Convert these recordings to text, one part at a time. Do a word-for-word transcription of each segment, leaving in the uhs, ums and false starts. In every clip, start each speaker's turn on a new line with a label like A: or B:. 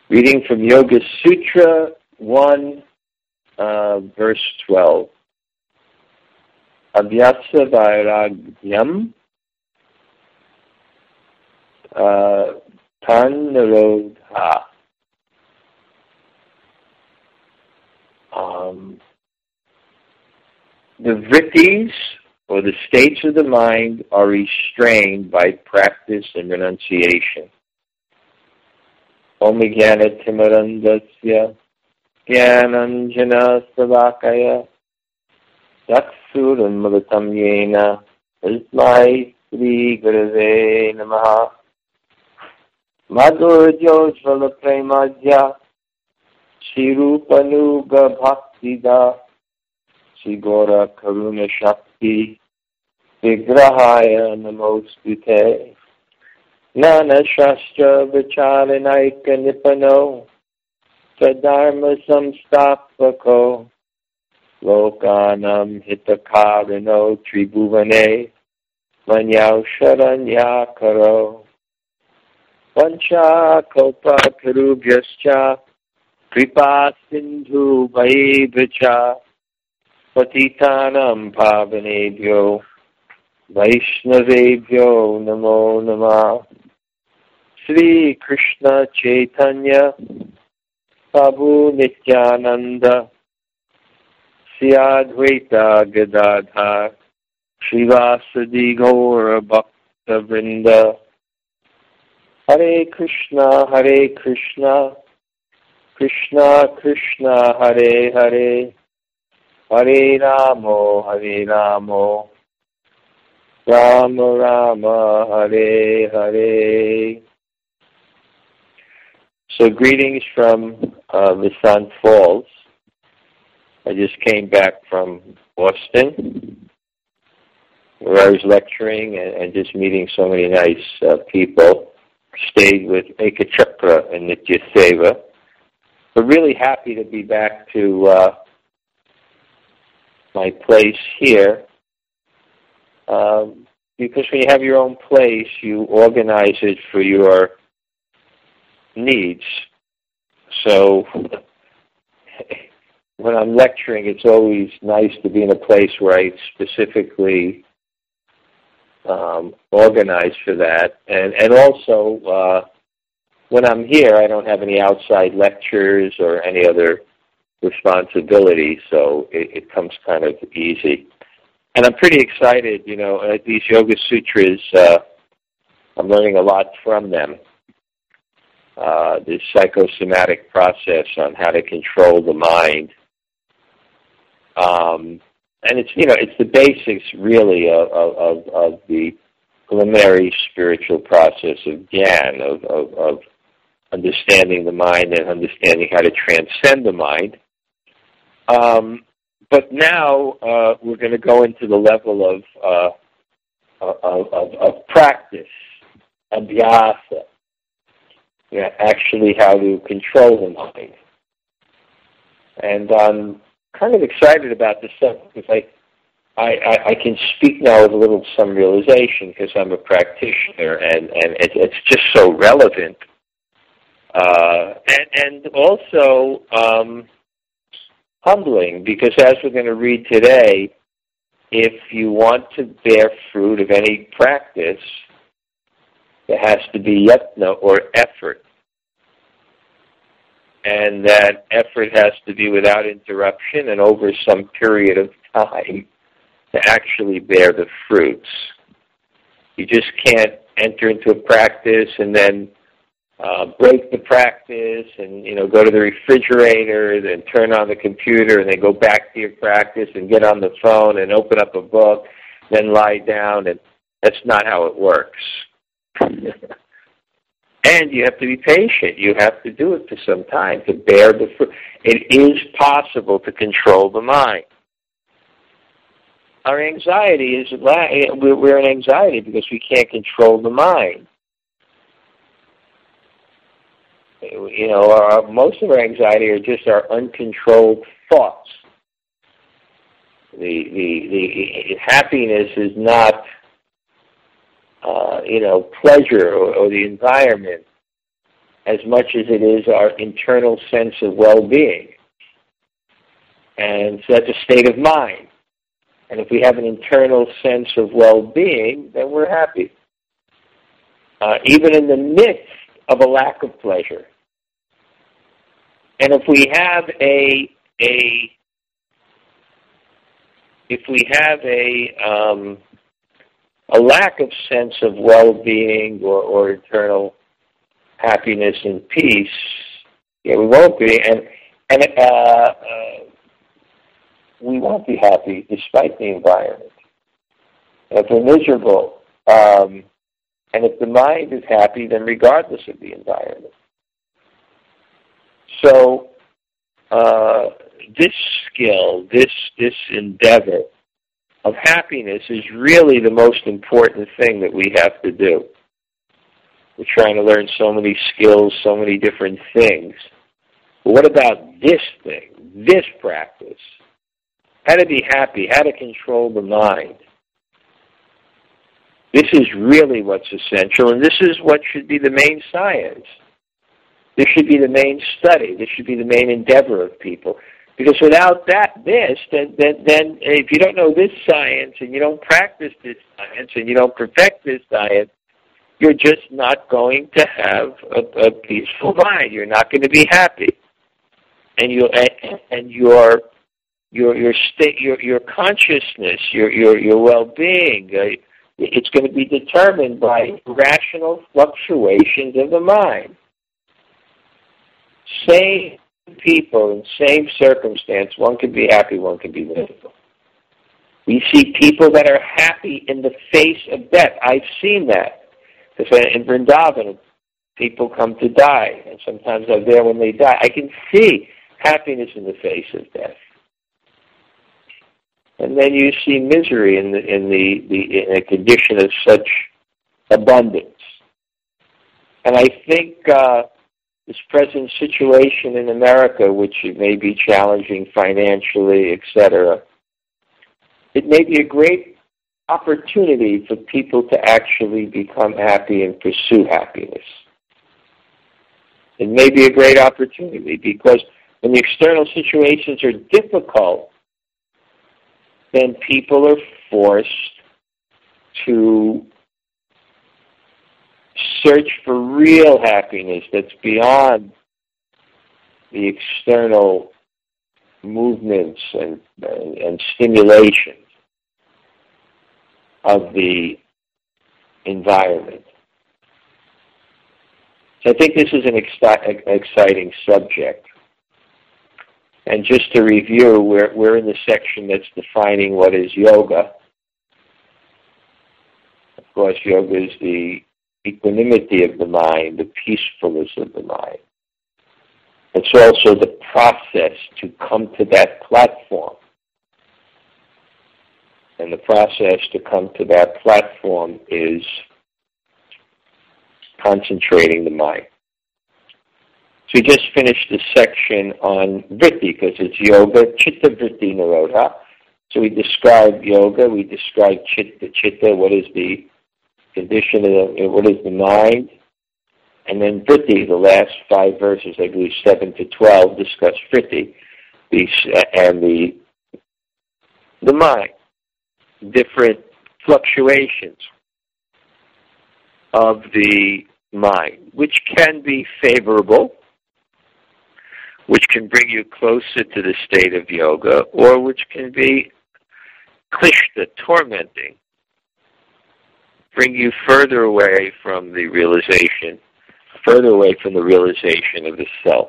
A: Reading from Yoga Sutra one, uh, verse twelve. Abhyasa vairagyam uh, tannirodha. Um, the vrittis, or the states of the mind, are restrained by practice and renunciation. Om Jnana Timarandasya Jnananjana Savakaya Daksuram Malatam Yena Tasmai Sri Gurave Namaha Madhurjojvala Premadya Shri Rupanuga Bhaktida Shri Gora Karuna Shakti Vigrahaya Namostute Nana Shastra Vichalinaika Nipano Sadharma Samstapako Lokanam Hitakarino Tribhuvane Manyau Sharanyakaro Vancha Kopa Karubhyascha Kripa Sindhu Vaibhacha Patitanam Pavanebhyo Vaishnavebhyo Namo Namah. Sri Krishna Chaitanya Prabhu Nityananda Sri Advaita Gadadhar Srivasadi Gaura Bhakta Vrinda. Hare Krishna Hare Krishna Krishna Krishna Hare Hare Hare Ramo Hare Ramo Rama Rama Hare Hare. So greetings from uh, Vasant Falls. I just came back from Boston, where I was lecturing and, and just meeting so many nice uh, people. Stayed with Ekachakra and Nitya Seva. But really happy to be back to uh, my place here. Um, because when you have your own place, you organize it for your needs. So when I'm lecturing, it's always nice to be in a place where I specifically um, organize for that. And, and also, uh, when I'm here, I don't have any outside lectures or any other responsibility, so it, it comes kind of easy. And I'm pretty excited, you know, uh, these Yoga Sutras, uh, I'm learning a lot from them. Uh, this psychosomatic process on how to control the mind. Um, and it's, you know, it's the basics, really, of, of, of the preliminary spiritual process of Dhyan, of, of, of understanding the mind and understanding how to transcend the mind. Um, But now uh, we're going to go into the level of uh, of, of, of practice, abhyasa, you know, actually how to control the mind. And I'm kind of excited about this stuff because I, I, I, I can speak now with a little some realization because I'm a practitioner, and, and it, it's just so relevant. Uh, and, and also... Um, humbling, because as we're going to read today, if you want to bear fruit of any practice, there has to be yatna, or effort. And that effort has to be without interruption and over some period of time to actually bear the fruits. You just can't enter into a practice and then Uh, break the practice and, you know, go to the refrigerator, then turn on the computer, and then go back to your practice and get on the phone and open up a book, then lie down, and that's not how it works. And you have to be patient. You have to do it for some time to bear the fruit. It is possible to control the mind. Our anxiety is, we're in anxiety because we can't control the mind. You know, our, most of our anxiety are just our uncontrolled thoughts. The the the happiness is not, uh, you know, pleasure or, or the environment, as much as it is our internal sense of well-being. And so that's a state of mind. And if we have an internal sense of well-being, then we're happy. Uh, even in the midst of a lack of pleasure. And if we have a a if we have a um, a lack of sense of well-being or, or internal happiness and peace, yeah, we won't be, and and uh, uh, we won't be happy despite the environment. If we're miserable, um, and if the mind is happy, then regardless of the environment. So uh, this skill, this this endeavor of happiness is really the most important thing that we have to do. We're trying to learn so many skills, so many different things. But what about this thing, this practice? How to be happy, how to control the mind. This is really what's essential, and this is what should be the main science. This should be the main study. This should be the main endeavor of people. Because without that, this, then, then, then if you don't know this science and you don't practice this science and you don't perfect this science, you're just not going to have a, a peaceful mind. You're not going to be happy, and you and, and your your your state, your your consciousness, your your your well-being, uh, it's going to be determined by rational fluctuations of the mind. Same people in same circumstance, one can be happy, one can be miserable. We see people that are happy in the face of death. I've seen that. Because in Vrindavan, people come to die, and sometimes I'm there when they die. I can see happiness in the face of death. And then you see misery in the in the, the in a condition of such abundance. And I think uh, this present situation in America, which may be challenging financially, et cetera, it may be a great opportunity for people to actually become happy and pursue happiness. It may be a great opportunity because when the external situations are difficult, then people are forced to search for real happiness that's beyond the external movements and, and, and stimulations of the environment. So I think this is an exci- exciting subject. And just to review, we're, we're in the section that's defining what is yoga. Of course, yoga is the equanimity of the mind, the peacefulness of the mind. It's also the process to come to that platform. And the process to come to that platform is concentrating the mind. So we just finished the section on vritti, because it's yoga, chitta vritti nirodha. So we described yoga, we described chitta, chitta, what is the condition of the, what is the mind. And then vritti, the last five verses, I believe seven to twelve, discuss vritti, the, and the, the mind. Different fluctuations of the mind, which can be favorable, which can bring you closer to the state of yoga, or which can be klishta, tormenting, bring you further away from the realization, further away from the realization of the self.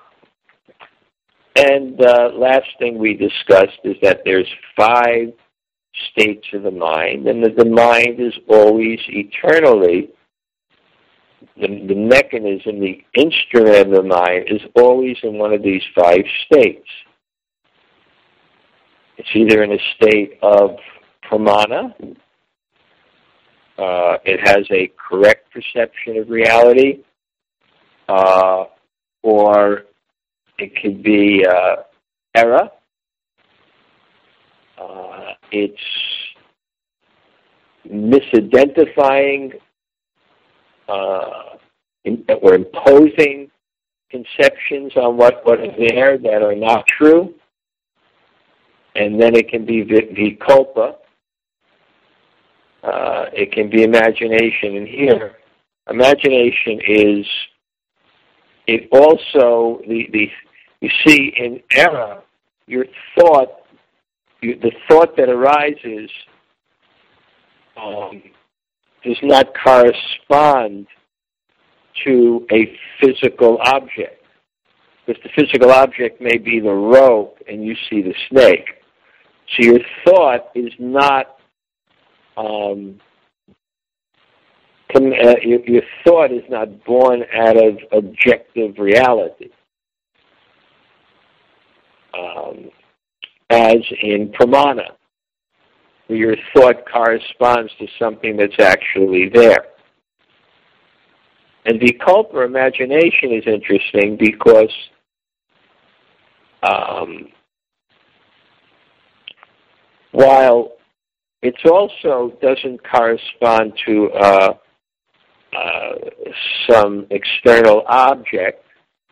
A: And uh, last thing we discussed is that there's five states of the mind, and that the mind is always eternally, the, the mechanism, the instrument of the mind is always in one of these five states. It's either in a state of pramana, uh, it has a correct perception of reality, uh, or it could be uh, error. Uh, it's misidentifying uh, in, or imposing conceptions on what, what is there that are not true. And then it can be vikalpa. Uh, it can be imagination. And here, imagination is, it also, the, the you see, in era, your thought, you, the thought that arises um, does not correspond to a physical object. Because the physical object may be the rope and you see the snake. So your thought is not, um, com- uh, your, your thought is not born out of objective reality. Um, as in pramana, where your thought corresponds to something that's actually there. And vikalpa, or imagination, is interesting because um, while it also doesn't correspond to uh, uh, some external object,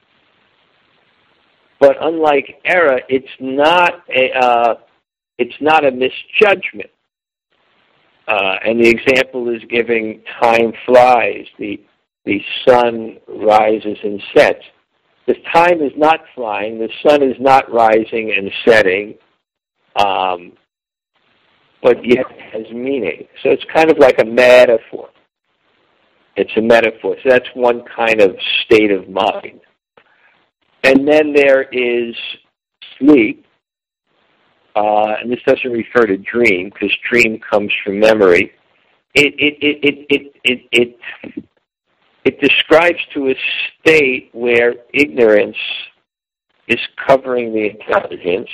A: but unlike error, it's not a uh, it's not a misjudgment. Uh, and the example is giving time flies. The the sun rises and sets. The time is not flying. The sun is not rising and setting, um, but yet has meaning. So it's kind of like a metaphor. It's a metaphor. So that's one kind of state of mind. And then there is sleep, uh, and this doesn't refer to dream because dream comes from memory. It it it it it it it, it describes to a state where ignorance is covering the intelligence,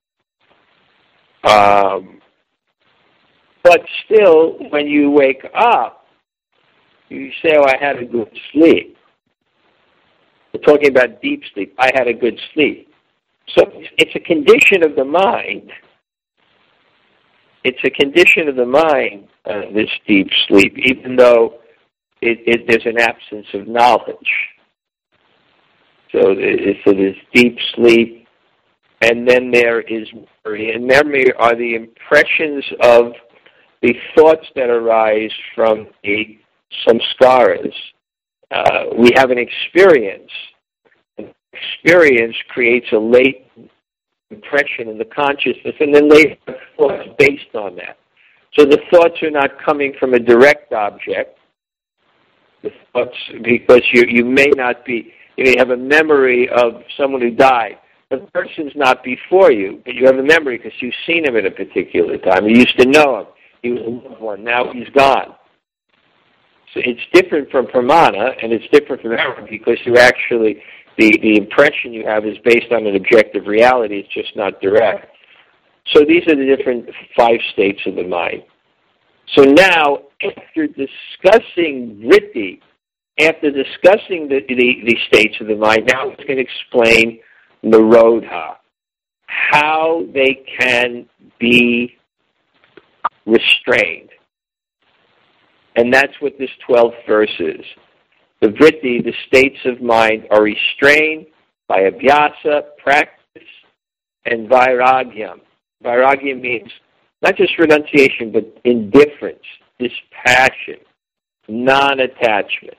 A: um, but still, when you wake up, you say, "Oh, I had a good sleep." We're talking about deep sleep. I had a good sleep. So it's a condition of the mind. It's a condition of the mind, uh, this deep sleep, even though it, it, there's an absence of knowledge. So, it, so there's deep sleep, and then there is memory. And memory are the impressions of the thoughts that arise from the samskaras. Uh, we have an experience. An experience creates a latent impression in the consciousness, and then later thoughts based on that. So the thoughts are not coming from a direct object. The thoughts, because you you may not be, you may have a memory of someone who died. The person's not before you, but you have a memory because you've seen him at a particular time. You used to know him. He was a loved one. Now he's gone. So it's different from pramana, and it's different from error because you actually, the, the impression you have is based on an objective reality. It's just not direct. So these are the different five states of the mind. So now, after discussing vritti, after discussing the, the, the states of the mind, now it's going to explain nirodha, how they can be restrained. And that's what this twelfth verse is. The vritti, the states of mind, are restrained by abhyasa, practice, and vairagyam. Vairagyam means not just renunciation, but indifference, dispassion, non-attachment.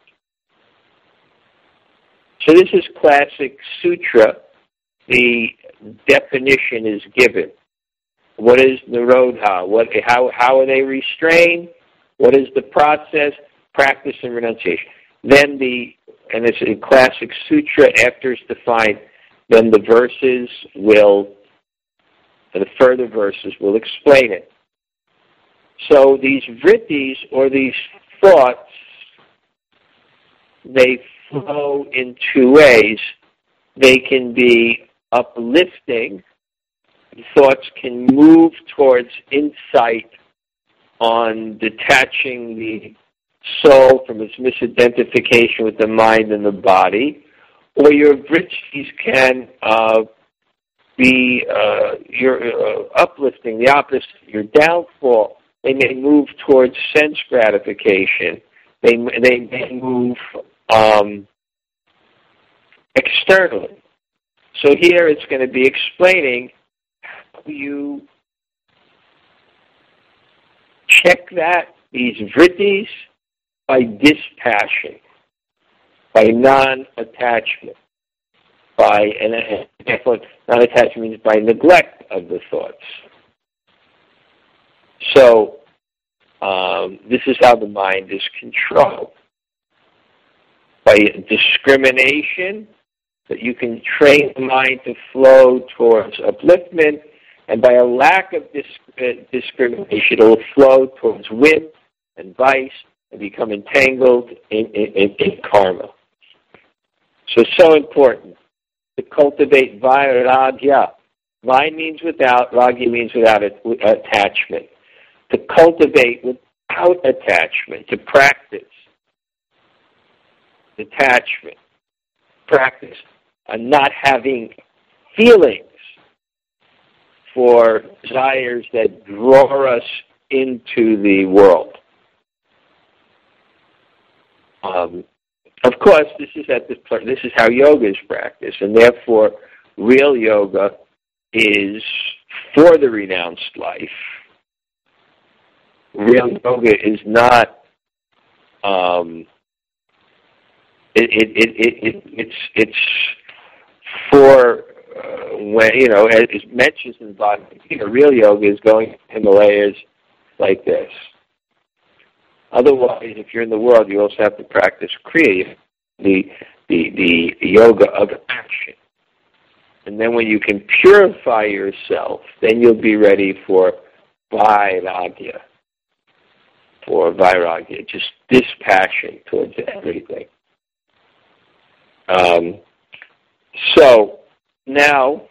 A: So this is classic sutra. The definition is given. What is nirodha? What, how, how are they restrained? What is the process? Practice and renunciation. Then the, and it's a classic sutra, after it's defined, then the verses will, the further verses will explain it. So these vrittis, or these thoughts, they flow in two ways. They can be uplifting. Thoughts can move towards insight on detaching the soul from its misidentification with the mind and the body, or your vrittis can uh, be uh, your uh, uplifting, the opposite, your downfall. They may move towards sense gratification. They they may move um, externally. So here it's going to be explaining how you check that, these vrittis, by dispassion, by non-attachment, by, and non-attachment means by neglect of the thoughts. So um, this is how the mind is controlled. By discrimination, that you can train the mind to flow towards upliftment, and by a lack of disc- discrimination, it will flow towards whim and vice and become entangled in, in, in karma. So it's so important to cultivate vairagya. Vai means without, ragya means without attachment. To cultivate without attachment, to practice detachment, practice on not having feelings for desires that draw us into the world. Um, of course, this is at this point, this is how yoga is practiced, and therefore, real yoga is for the renounced life. Real yoga is not. Um, it, it, it, it, it, it's it's for uh, when you know, as it mentions in the Bhagavad Gita, real yoga is going to the Himalayas like this. Otherwise, if you're in the world, you also have to practice Kriya, the, the, the yoga of action. And then when you can purify yourself, then you'll be ready for vairagya, for vairagya, just dispassion towards everything. Um, so now,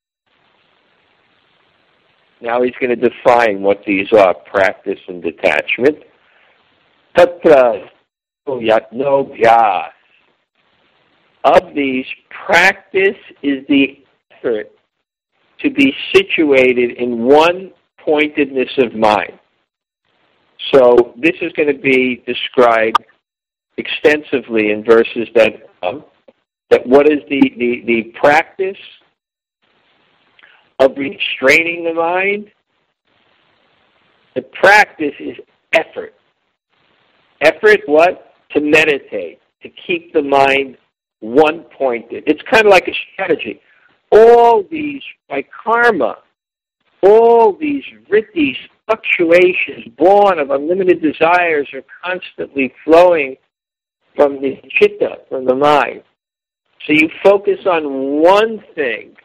A: now he's going to define what these are, practice and detachment. Tatra yatno bhyas. Of these, practice is the effort to be situated in one pointedness of mind. So this is going to be described extensively in verses that come. That what is the, the, the practice of restraining the mind? The practice is effort. Effort, what? To meditate, to keep the mind one-pointed. It's kind of like a strategy. All these, by karma, all these vrittis, fluctuations born of unlimited desires are constantly flowing from the chitta, from the mind. So you focus on one thing,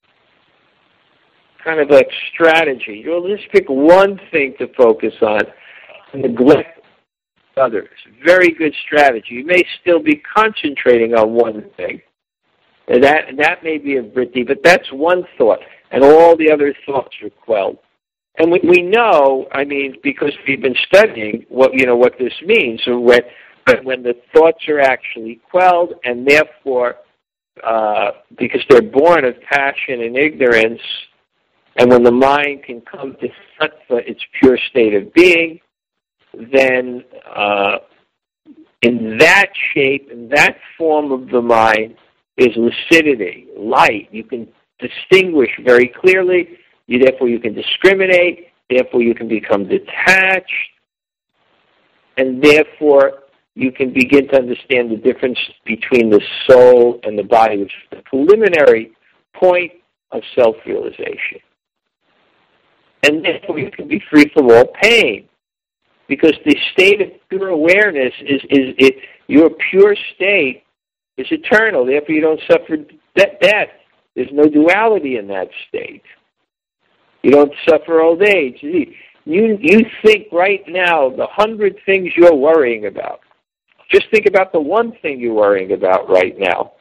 A: kind of like strategy. You'll just pick one thing to focus on and neglect others. Very good strategy. You may still be concentrating on one thing. And that and that may be a vritti, but that's one thought. And all the other thoughts are quelled. And we, we know, I mean, because we've been studying what you know what this means. So when when the thoughts are actually quelled, and therefore, uh, because they're born of passion and ignorance, and when the mind can come to sattva, its pure state of being, then uh, in that shape, in that form of the mind, is lucidity, light. You can distinguish very clearly. You, therefore, you can discriminate. Therefore, you can become detached. And therefore, you can begin to understand the difference between the soul and the body, which is the preliminary point of self-realization. And therefore, you can be free from all pain. Because the state of pure awareness is, is it, your pure state is eternal. Therefore, you don't suffer de- death. There's no duality in that state. You don't suffer old age. You, you think right now the hundred things you're worrying about. Just think about the one thing you're worrying about right now.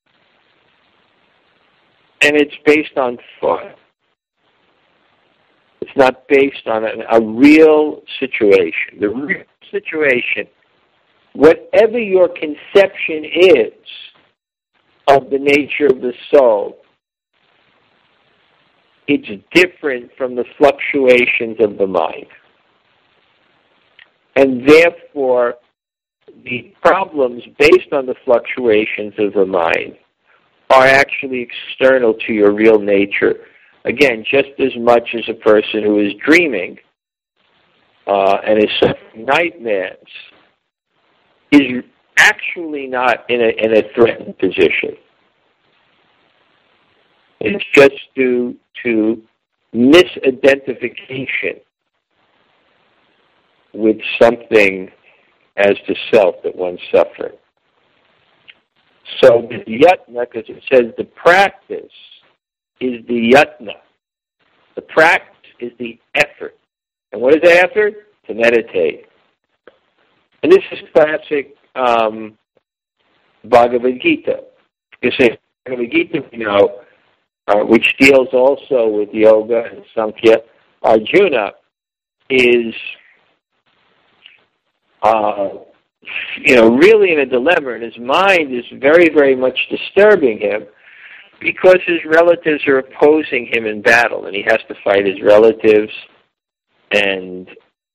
A: And it's based on thought. It's not based on a, a real situation. The real situation, whatever your conception is of the nature of the soul, it's different from the fluctuations of the mind. And therefore, the problems based on the fluctuations of the mind are actually external to your real nature. Again, just as much as a person who is dreaming uh, and is suffering nightmares is actually not in a, in a threatened position. It's just due to misidentification with something as the self that one's suffering. So the yatna, because it says the practice is the yatna. The practice is the effort. And what is the effort? To meditate. And this is classic um, Bhagavad Gita. You say Bhagavad Gita, you know, uh, which deals also with yoga and Samkhya. Arjuna is, uh, you know, really in a dilemma, and his mind is very, very much disturbing him because his relatives are opposing him in battle, and he has to fight his relatives. And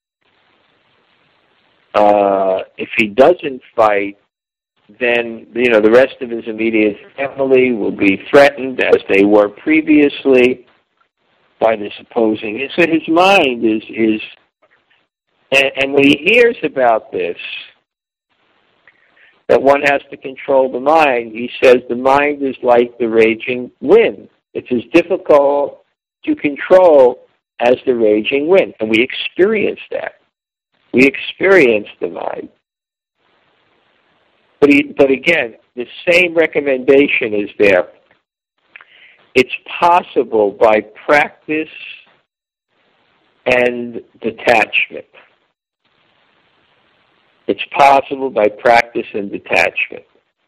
A: uh, if he doesn't fight, then, you know, the rest of his immediate family will be threatened, as they were previously, by this opposing. And so his mind is, is and, and when he hears about this, that one has to control the mind, he says the mind is like the raging wind. It's as difficult to control as the raging wind. And we experience that. We experience the mind. But, he, but again, the same recommendation is there. It's possible by practice and detachment. It's possible by practice and detachment.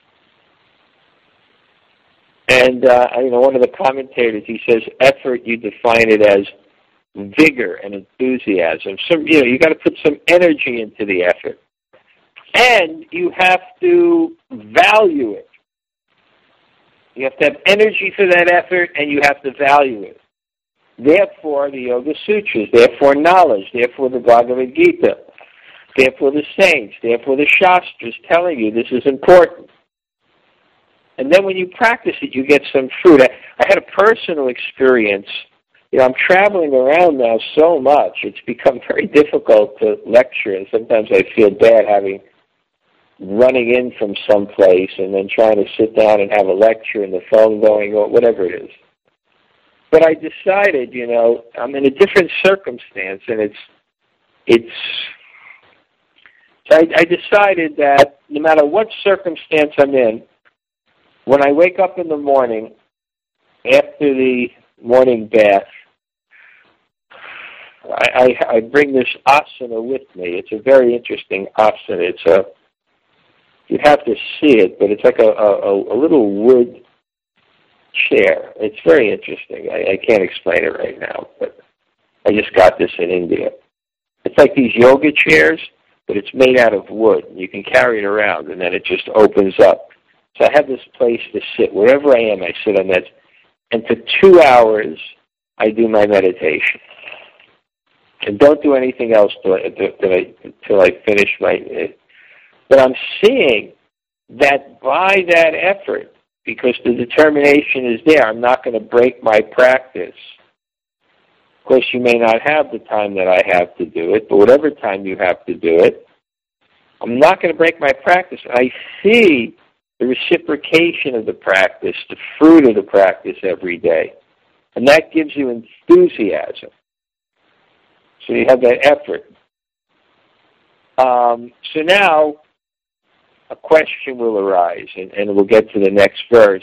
A: And, uh, you know, one of the commentators, he says, effort, you define it as vigor and enthusiasm. So, you know, you got to put some energy into the effort. And you have to value it. You have to have energy for that effort, and you have to value it. Therefore, the Yoga Sutras, therefore knowledge, therefore the Bhagavad Gita, therefore the saints, therefore the Shastras telling you this is important. And then when you practice it, you get some fruit. I, I had a personal experience. You know, I'm traveling around now so much, it's become very difficult to lecture, and sometimes I feel bad having running in from someplace and then trying to sit down and have a lecture and the phone going or whatever it is. But I decided, you know, I'm in a different circumstance, and it's, it's, so I, I decided that no matter what circumstance I'm in, when I wake up in the morning, after the morning bath, I, I, I bring this asana with me. It's a very interesting asana. It's a, you'd have to see it, but it's like a, a, a little wood chair. It's very interesting. I, I can't explain it right now, but I just got this in India. It's like these yoga chairs, but it's made out of wood. You can carry it around, and then it just opens up. So I have this place to sit. Wherever I am, I sit on that. And for two hours, I do my meditation. And don't do anything else till I, till I, till I finish my... But I'm seeing that by that effort, because the determination is there, I'm not going to break my practice. Of course, you may not have the time that I have to do it, but whatever time you have to do it, I'm not going to break my practice. I see the reciprocation of the practice, the fruit of the practice every day. And that gives you enthusiasm. So you have that effort. Um, so now, a question will arise, and, and we'll get to the next verse.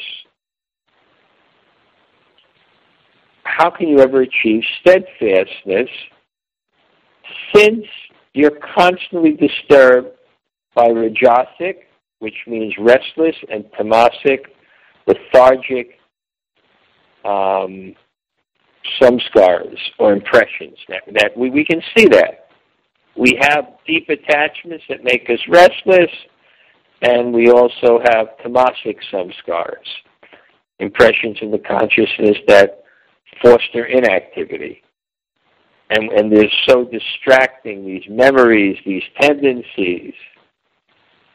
A: How can you ever achieve steadfastness since you're constantly disturbed by rajasic, which means restless, and tamasic, lethargic, um, samskaras, or impressions? That, that we, we can see that. We have deep attachments that make us restless, and we also have tamasic samskaras, impressions in the consciousness that foster inactivity. And, and they're so distracting, these memories, these tendencies.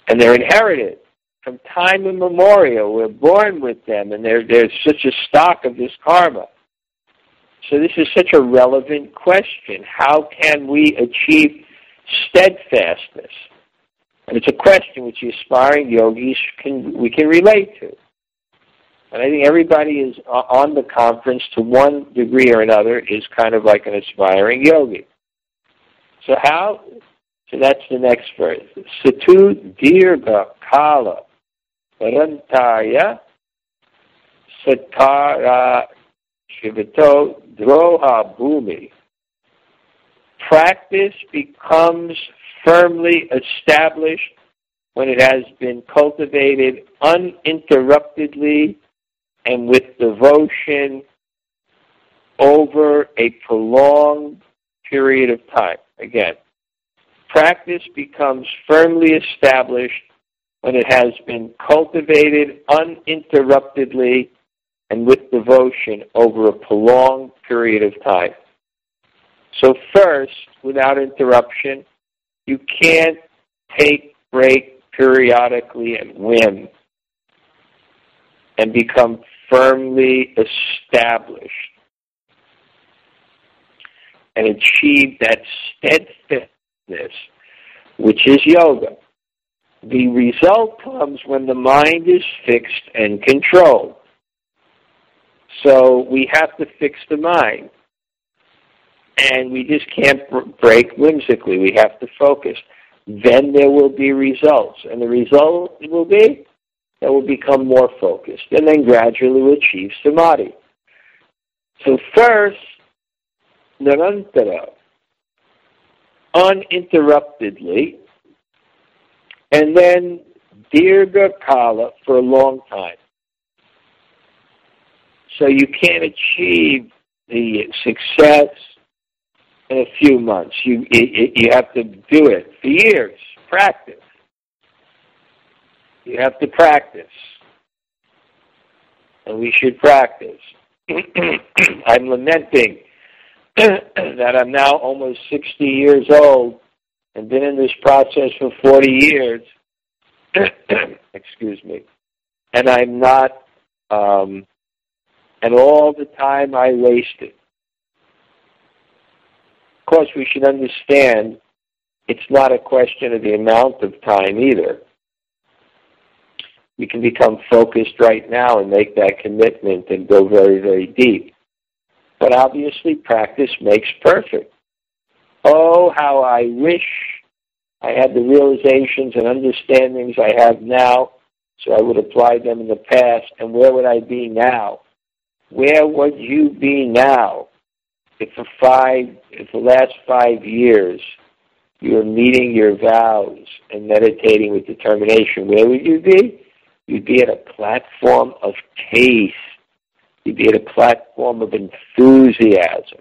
A: And they're inherited from time immemorial. We're born with them, and there's such a stock of this karma. So this is such a relevant question. How can we achieve steadfastness? And it's a question which the aspiring yogis can we can relate to. And I think everybody is on the conference to one degree or another is kind of like an aspiring yogi. So how? So that's the next verse. Satu dirgha kala parantaya satara shivato droha bhumi. Practice becomes firmly established when it has been cultivated uninterruptedly and with devotion over a prolonged period of time. Again, practice becomes firmly established when it has been cultivated uninterruptedly and with devotion over a prolonged period of time. So first, without interruption, you can't take break periodically at whim and become firmly established and achieve that steadfastness, which is yoga. The result comes when the mind is fixed and controlled. So we have to fix the mind. And we just can't break whimsically. We have to focus. Then there will be results. And the result will be that we'll become more focused. And then gradually we'll achieve samadhi. So first, nirantara, uninterruptedly, and then dirgha kala, for a long time. So you can't achieve the success in a few months. You, you you have to do it for years. Practice. You have to practice. And we should practice. I'm lamenting that I'm now almost sixty years old and been in this process for forty years. Excuse me. And I'm not, um, and all the time I wasted. Of course, we should understand it's not a question of the amount of time either. We can become focused right now and make that commitment and go very, very deep. But obviously, practice makes perfect. Oh, how I wish I had the realizations and understandings I have now, so I would apply them in the past, and where would I be now? Where would you be now if for five, if the last five years you were meeting your vows and meditating with determination? Where would you be? You'd be at a platform of taste. You'd be at a platform of enthusiasm.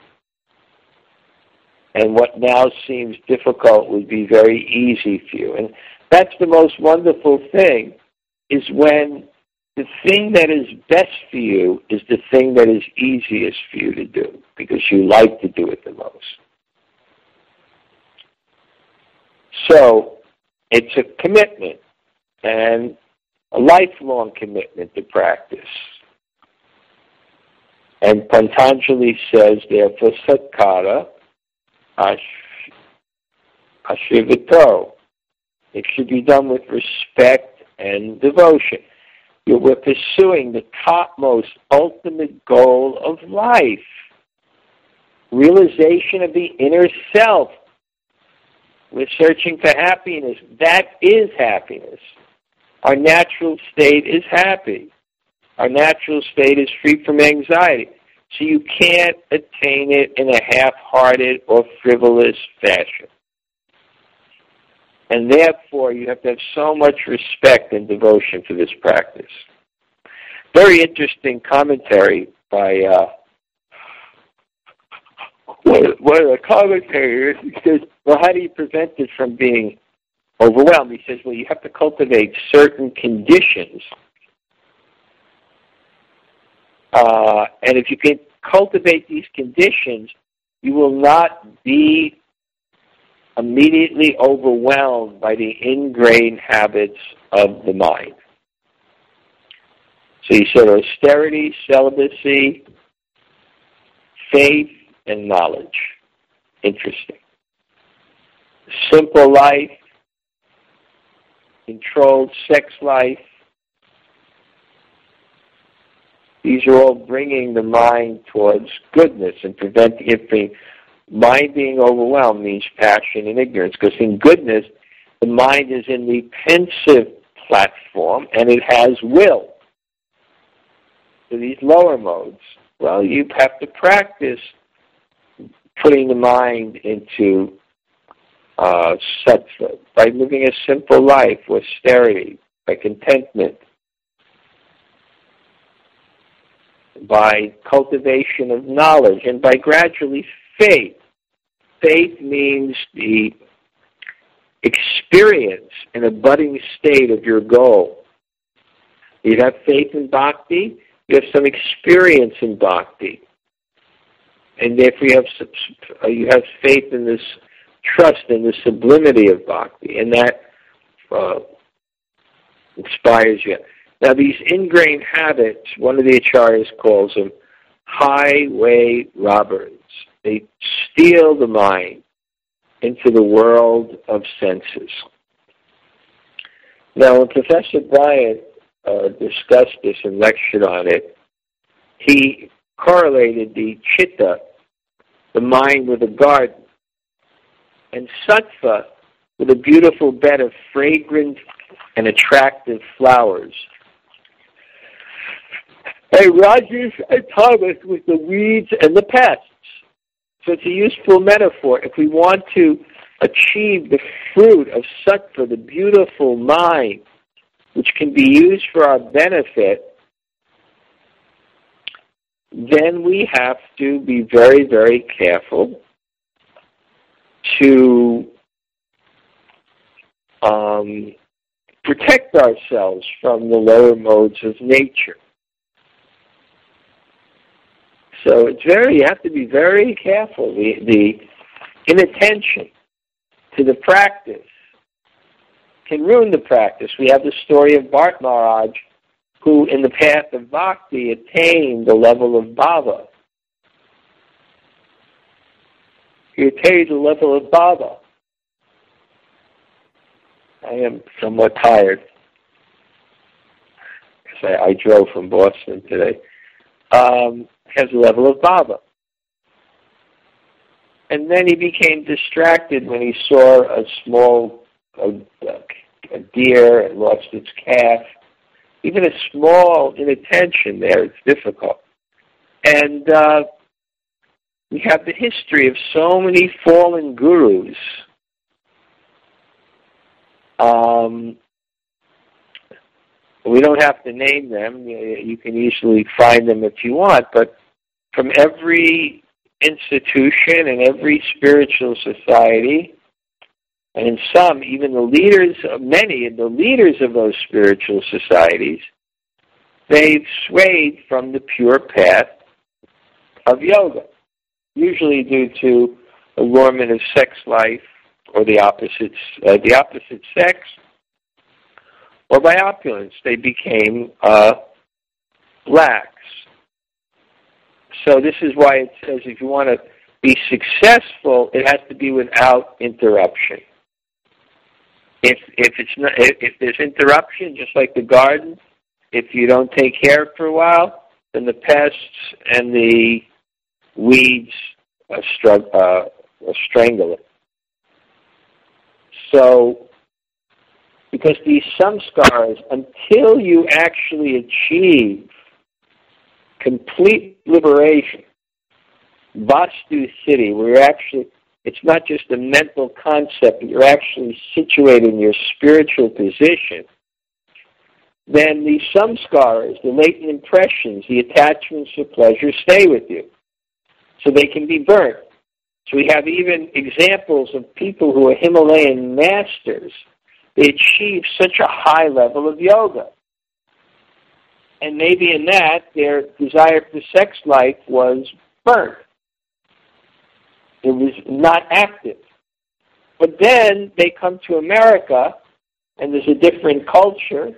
A: And what now seems difficult would be very easy for you. And that's the most wonderful thing, is when the thing that is best for you is the thing that is easiest for you to do, because you like to do it the most. So it's a commitment, and a lifelong commitment to practice. And Patanjali says, therefore, satkara ashivito. It should be done with respect and devotion. We're pursuing the topmost, ultimate goal of life. Realization of the inner self. We're searching for happiness. That is happiness. Our natural state is happy. Our natural state is free from anxiety. So you can't attain it in a half-hearted or frivolous fashion. And therefore, you have to have so much respect and devotion for this practice. Very interesting commentary by uh, one of the commentators. He says, well, how do you prevent it from being overwhelmed? He says, well, you have to cultivate certain conditions. Uh, and if you can cultivate these conditions, you will not be immediately overwhelmed by the ingrained habits of the mind. So you said austerity, celibacy, faith, and knowledge. Interesting. Simple life, controlled sex life. These are all bringing the mind towards goodness and preventing it from... Mind being overwhelmed means passion and ignorance, because in goodness, the mind is in the pensive platform and it has will. So these lower modes, well, you have to practice putting the mind into uh, sattva by living a simple life, austerity, by contentment, by cultivation of knowledge, and by gradually faith. Faith means the experience and a budding state of your goal. You have faith in bhakti, you have some experience in bhakti. And therefore you have, you have faith in this trust in the sublimity of bhakti, and that uh, inspires you. Now these ingrained habits, one of the acharyas calls them highway robbers. They steal the mind into the world of senses. Now, when Professor Bryant uh, discussed this and lectured on it, he correlated the chitta, the mind, with a garden, and sattva with a beautiful bed of fragrant and attractive flowers. Hey, Rogers and Thomas with the weeds and the pests. So it's a useful metaphor. If we want to achieve the fruit of sattva, the beautiful mind, which can be used for our benefit, then we have to be very, very careful to um, protect ourselves from the lower modes of nature. So it's very, you have to be very careful. The, the inattention to the practice can ruin the practice. We have the story of Bharat Maharaj, who in the path of bhakti attained the level of bhava. He attained the level of bhava. I am somewhat tired because I, I drove from Boston today. Um, has a level of bhava. And then he became distracted when he saw a small a, a deer and lost its calf. Even a small inattention there, it's difficult. And uh, we have the history of so many fallen gurus. Um, we don't have to name them. You can easily find them if you want, but from every institution and every spiritual society, and in some, even the leaders of many of the leaders of those spiritual societies, they've swayed from the pure path of yoga, usually due to allurement of sex life or the opposite, uh, the opposite sex, or by opulence. They became uh, lax. So this is why it says if you want to be successful, it has to be without interruption. If if it's not, if, if there's interruption, just like the garden, if you don't take care of it for a while, then the pests and the weeds uh, strug, uh, strangle it. So, because these samskaras, until you actually achieve complete liberation, Vastu Siddhi, where you're actually, it's not just a mental concept, but you're actually situated in your spiritual position, then the samskaras, the latent impressions, the attachments of pleasure stay with you. So they can be burnt. So we have even examples of people who are Himalayan masters. They achieve such a high level of yoga. And maybe in that, their desire for sex life was burnt. It was not active. But then they come to America, and there's a different culture,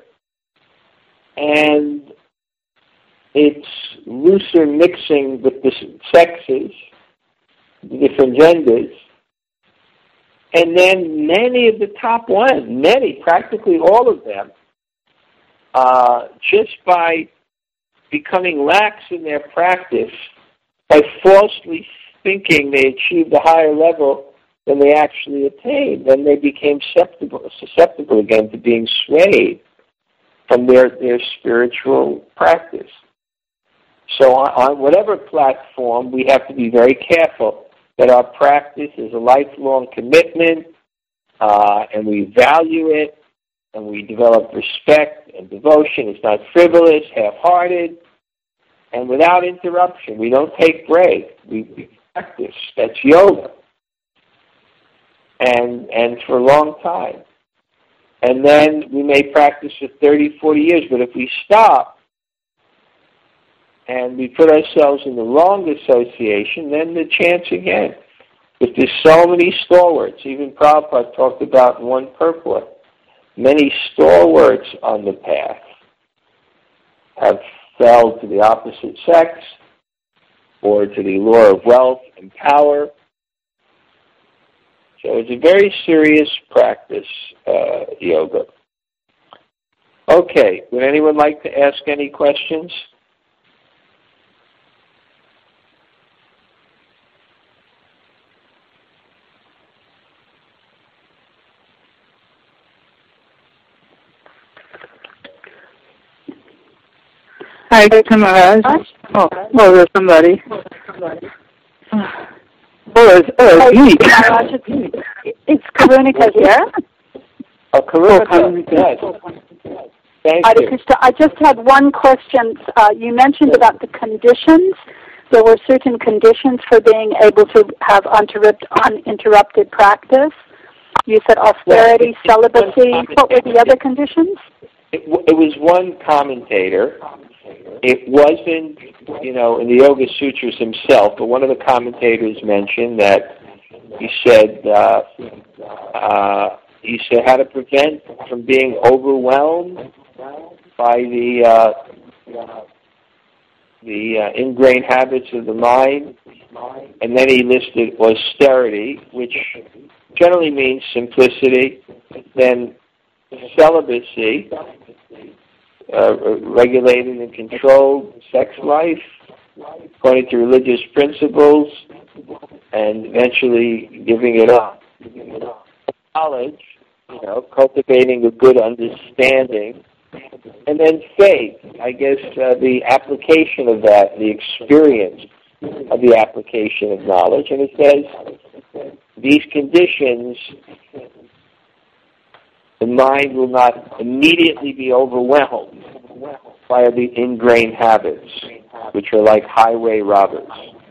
A: and it's looser mixing with the sexes, the different genders, and then many of the top ones, many, practically all of them, uh, just by becoming lax in their practice, by falsely thinking they achieved a higher level than they actually attained, then they became susceptible, susceptible again to being swayed from their, their spiritual practice. So on, on whatever platform, we have to be very careful that our practice is a lifelong commitment, uh, and we value it, and we develop respect and devotion. It's not frivolous, half-hearted, and without interruption. We don't take breaks. We, we practice. That's yoga. And and for a long time. And then we may practice for thirty, forty years, but if we stop and we put ourselves in the wrong association, then the chance again. But there's so many stalwarts, even Prabhupada talked about in one purport, many stalwarts on the path have fell to the opposite sex or to the allure of wealth and power. So it's a very serious practice, uh, yoga. Okay, would anyone like to ask any questions?
B: Hi, Maharaj. Oh, oh, there's somebody. Oh, it's, oh, it's me.
C: Maharaj, it's, it's Karunika here.
A: Oh, Karunika, yes. Thank
C: Hare
A: you.
C: Krishna. I just had one question. Uh, you mentioned about the conditions. There were certain conditions for being able to have uninterrupt, uninterrupted practice. You said austerity,
A: Well,
C: celibacy. What were the other conditions?
A: It, it was one commentator. It wasn't, you know, in the Yoga Sutras himself, but one of the commentators mentioned that he said, uh, uh, he said how to prevent from being overwhelmed by the uh, the uh, ingrained habits of the mind, and then he listed austerity, which generally means simplicity, then celibacy, uh, regulated and controlled sex life according to religious principles, and eventually giving it up. Knowledge, you know, cultivating a good understanding, and then faith. I guess uh, the application of that, the experience of the application of knowledge. And it says these conditions, the mind will not immediately be overwhelmed by the ingrained habits, which are like highway robbers.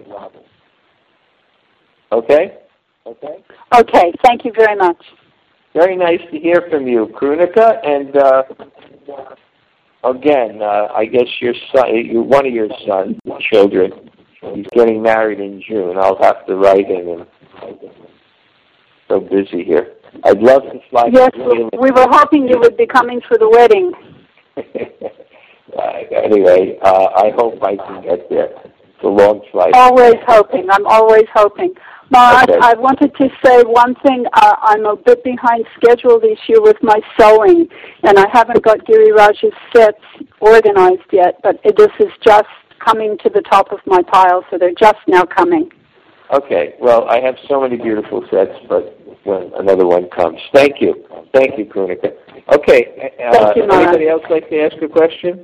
A: Okay? Okay.
C: Okay, thank you very much.
A: Very nice to hear from you, Krunika. And uh, again, uh, I guess your son, one of your sons, children, he's getting married in June. I'll have to write him. And so busy here. I'd love to fly.
C: Yes, we, we were hoping you would be coming for the wedding.
A: uh, anyway, uh, I hope I can get there. It's a long flight.
C: Always hoping. I'm always hoping. Maharaj,
A: Okay.
C: I wanted to say one thing. Uh, I'm a bit behind schedule this year with my sewing, and I haven't got Giri Raj's sets organized yet, but it, this is just coming to the top of my pile, so they're just now coming.
A: Okay. Well, I have so many beautiful sets, but when another one comes. Thank you. Thank you, Krunika. Okay. Uh,
C: Thank you, Maharaj.
A: Anybody else like to ask a question?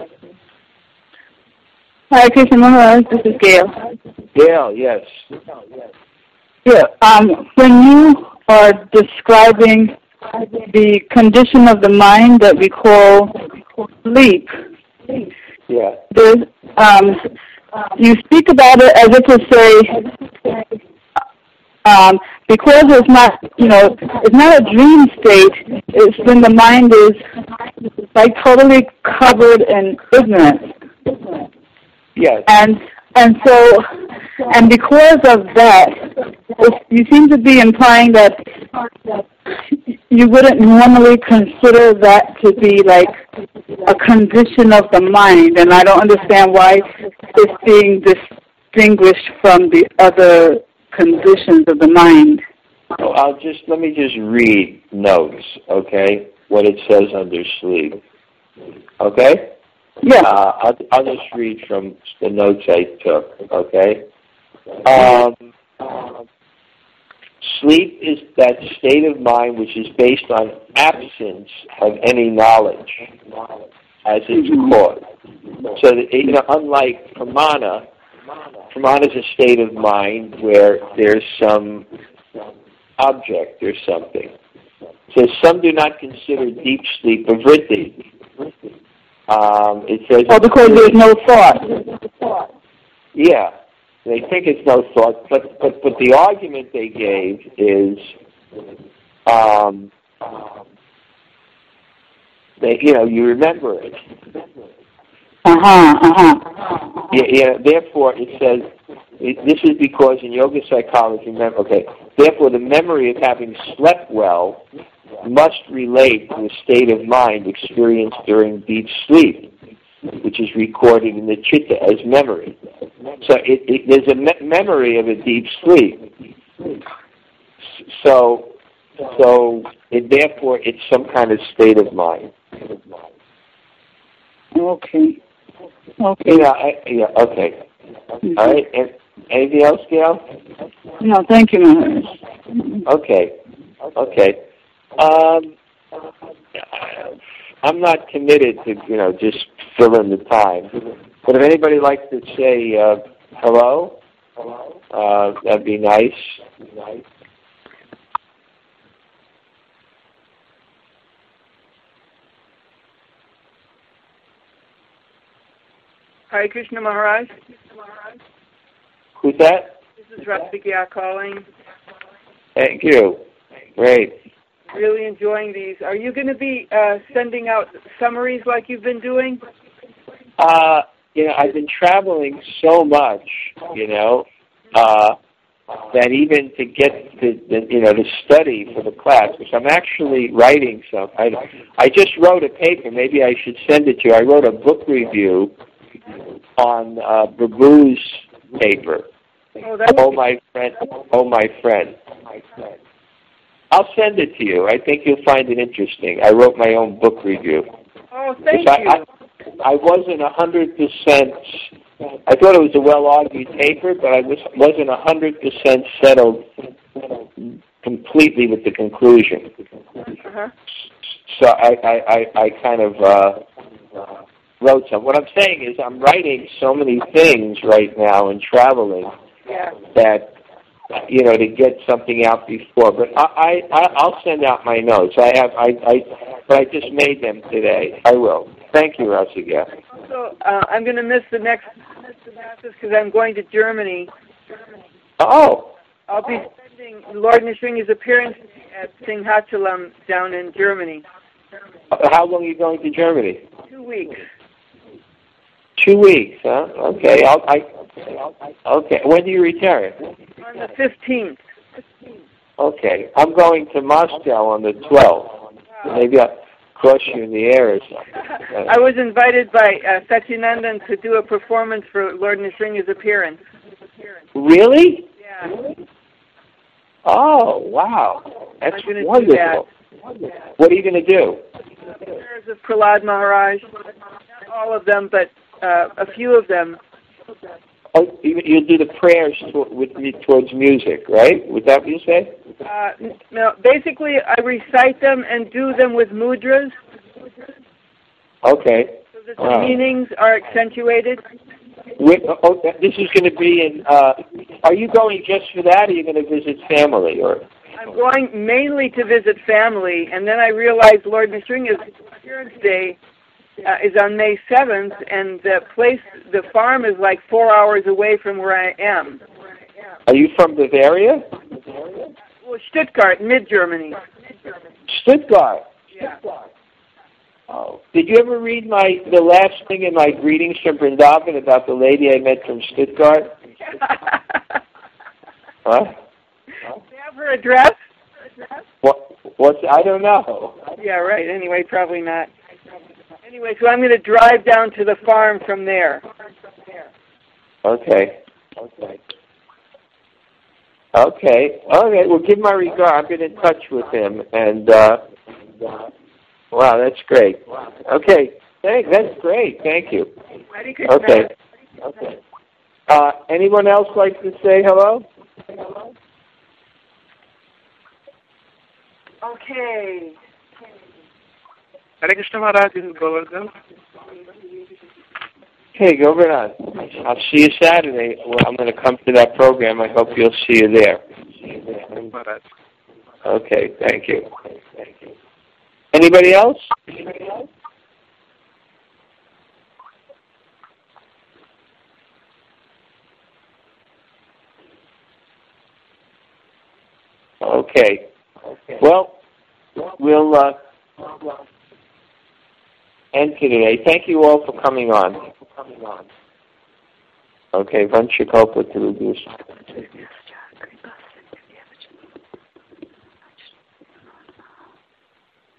B: Hi, Krishna Maharaj. This is Gail.
A: Gail, yes.
B: Yeah. Um, when you are describing the condition of the mind that we call sleep,
A: Yeah.
B: there's, um, you speak about it as if to say, um, because it's not, you know, it's not a dream state. It's when the mind is like totally covered in ignorance.
A: Yes.
B: And and so, and because of that, you seem to be implying that you wouldn't normally consider that to be like a condition of the mind, and I don't understand why it's being distinguished from the other conditions of the mind.
A: So I'll just, let me just read notes, okay, what it says under sleep. Okay?
B: Yeah.
A: Uh, I'll, I'll just read from the notes I took, okay? Um, sleep is that state of mind which is based on absence of any knowledge as its core. So that, you know, unlike pramana, pramana is a state of mind where there's some object or something. So some do not consider deep sleep a vritti. Um, it says,
B: oh, because there's no thought.
A: Yeah, they think it's no thought, but but, but the argument they gave is, um, they, you know, you remember it.
B: Uh-huh, uh-huh.
A: Yeah, yeah, therefore, it says, it, this is because in yoga psychology, okay, therefore the memory of having slept well must relate to a state of mind experienced during deep sleep, which is recorded in the chitta as memory. So it, it, there's a me- memory of a deep sleep. So, so it, therefore, it's some kind of state of mind.
B: Okay. Okay.
A: Yeah, I, yeah, okay. Mm-hmm. All right. And anything else, Gail?
B: No, thank you, Maharaj.
A: Okay. Okay. Um, I'm not committed to, you know, just fill in the time. But if anybody likes to say uh, hello, uh, that'd be nice.
D: Hare Krishna Maharaj.
A: Who's that?
D: This is Rastika calling.
A: Thank you. Great.
D: Really enjoying these. Are you going to be uh, sending out summaries like you've been doing?
A: Uh, you know, I've been traveling so much, you know, uh, that even to get to, the, you know, to study for the class, which I'm actually writing some. I, I just wrote a paper. Maybe I should send it to you. I wrote a book review on uh, Babu's paper.
D: Oh, that's
A: oh my friend! Oh my friend! I'll send it to you. I think you'll find it interesting. I wrote my own book review.
D: Oh, thank
A: I,
D: you.
A: I, I wasn't a hundred percent. I thought it was a well-argued paper, but I was wasn't a hundred percent settled completely with the conclusion.
D: Uh-huh.
A: So I, I, I, I kind of uh, wrote some. What I'm saying is I'm writing so many things right now and traveling
D: yeah.
A: that, you know, to get something out before. But I, I, I'll send out my notes. I have, I, I, but I just made them today. I will. Thank you, Rasika.
D: Also, uh, I'm going to miss the next classes because I'm going to Germany.
A: Oh.
D: I'll be spending Lord Nrsinga's appearance at Singhachalam down in Germany.
A: How long are you going to Germany?
D: Two weeks.
A: Two weeks, huh? Okay. I'll, I, okay. When do you return?
D: On the fifteenth.
A: Okay. I'm going to Moscow on the twelfth. Wow. Maybe I'll cross you in the air or something.
D: I was invited by uh, Satyanandan to do a performance for Lord Nrsinga's appearance.
A: Really?
D: Yeah.
A: Oh, wow. That's wonderful. That. What are you going to do?
D: The prayers of Prahlad Maharaj. Not all of them, but uh, a few of them.
A: Oh, you'll do the prayers to, with me towards music, right? Was that what you said?
D: Uh, no, basically I recite them and do them with mudras.
A: Okay.
D: So that the uh, meanings are accentuated.
A: With, oh, this is going to be in, uh, are you going just for that, or are you going to visit family? Or?
D: I'm going mainly to visit family, and then I realized Lord Nrsinga's appearance day uh, is on May seventh, and the place, the farm is like four hours away from where I am.
A: Are you from Bavaria?
D: Well, Stuttgart, mid-Germany.
A: Stuttgart?
D: Yeah.
A: Oh. Did you ever read my the last thing in my greetings from Vrindavan about the lady I met from Stuttgart? Huh?
D: Do you have her address?
A: What? What's? I don't know.
D: Yeah, right. Anyway, probably not. Anyway, so I'm going to drive down to the farm from there.
A: Okay. Okay. Okay. Okay. Well, give my regard. I've been in touch with him, and uh, wow, that's great. Okay. Thank. That's great. Thank you. Okay. Okay. Uh, anyone else like to say hello?
D: Okay.
E: Hare Krishna Maharaj, this is Govardhan.
A: Hey, Govardhan. I'll see you Saturday. Well, I'm going to come to that program. I hope you'll see you there.
E: Maharaj.
A: Okay, thank you. Thank you. Anybody else? Anybody else? Okay. Well, we'll uh, end today. Thank you all for coming on. Okay, Vanshikopa to reduce.